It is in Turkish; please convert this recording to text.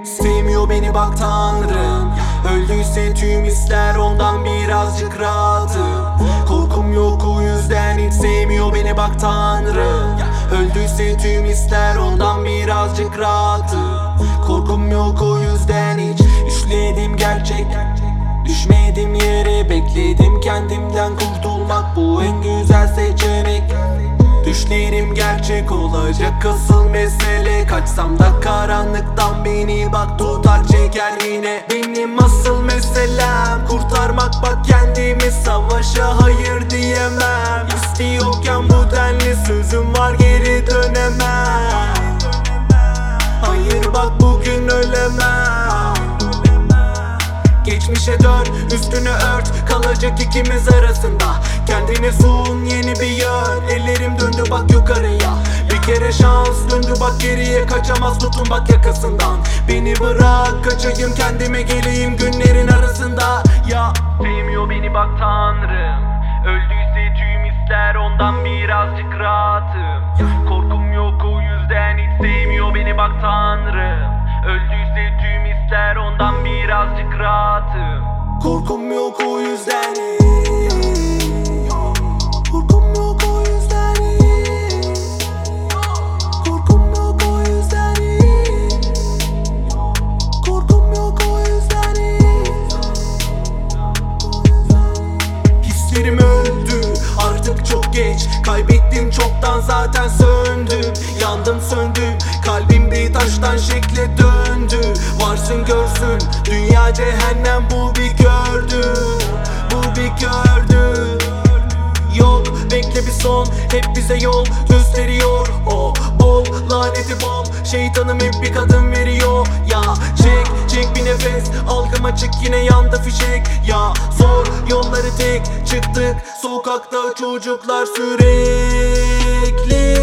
Sevmiyor beni bak Tanrım. Öldüyse tüm hisler ondan birazcık rahatım. Korkum yok o yüzden hiç sevmiyor beni bak Tanrım. Öldüyse tüm hisler ondan birazcık rahatım. Korkum yok o yüzden hiç. Düşledim gerçek, düşmedim yere. Bekledim kendimden kurtulmak, bu en güzel seçenek. Düşlerim gerçek olacak asıl mesele. Kaçsam da karanlıktan beni bak tutar çeker yine. Benim asıl meselem kurtarmak bak kendimi, savaşa hayır diyemem. İstiyorken bu denli sözüm var, geri dönemem. Hayır bak bugün ölemem. Geçmişe dön, üstünü ört, kalacak ikimiz arasında. Kendine sun yeni bir yön. Ellerim döndü bak yukarıya. Bir kere şans döndü bak geriye. Kaçamaz tutun bak yakasından. Beni bırak kaçayım kendime geleyim günlerin arasında. Ya sevmiyor beni bak Tanrım. Öldüyse tüm hisler ondan birazcık rahatım. Korkum yok o yüzden hiç sevmiyor beni bak Tanrım. Öldüyse tüm hisler ondan birazcık rahatım. Korkum yok o yüzden. Korkum yok o yüzden. Korkum yok o yüzden. Korkum yok o yüzden. Hislerim öldü artık çok geç. Kaybettim çoktan zaten söndüm. Yandım söndüm, kalbim bir taştan şekle döndü. Varsın görsün dünya cehennem, bu bir gördü. Bu bir gördü. Yok bekle bir son, hep bize yol gösteriyor. O bol laneti bol, şeytanım hep bir kadın veriyor. Ya çek bir nefes, algım açık yine yandı fişek. Ya zor yolları tek çıktık, sokakta çocuklar sürekli